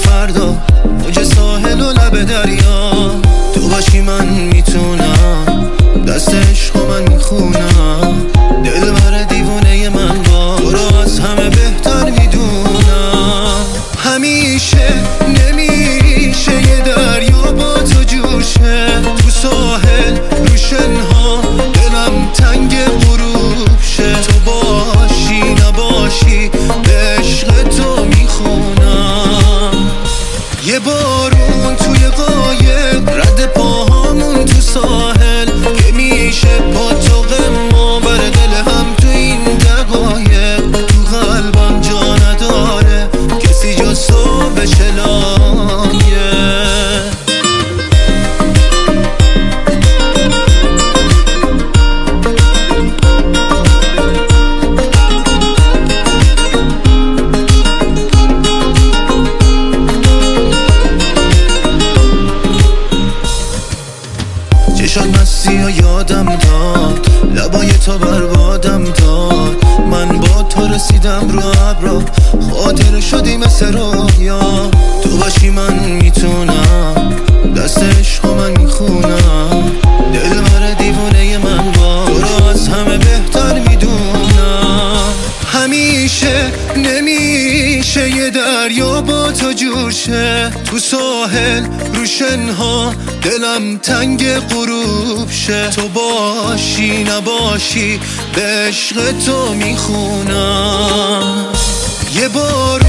فردا موج ساحل و لب دریا تو باشی من میتونم دست عشق من میخونم دلبر دیوونه من با تو رو از همه بهتر میدونم همیشه نمیشه یه دریا با تو جوشه تو ساحل روشنها دلم تنگ غروب شه تو باشی نباشی به عشق تو میخونم یه بارون توی قایق رد پاهامون تو ساحل که میشه با تو غم بر دل هم تو این دقایق تو قلبم جا نداره کسی جز تو بشه لایه چشات مستی و یادم داد لبای تو بربادم داد من با تو رسیدم رو ابرا خاطر شدی مثل رویا تو باشی من میتونم دست عشق من میخونم دلبر دیوونه من با تو رو از همه بهتر میدونم همیشه نمیشه یه دریا با تو جوشه تو ساحل روشنها دلم تنگ غروب شه تو باشی نباشی به عشق تو میخونم یه بار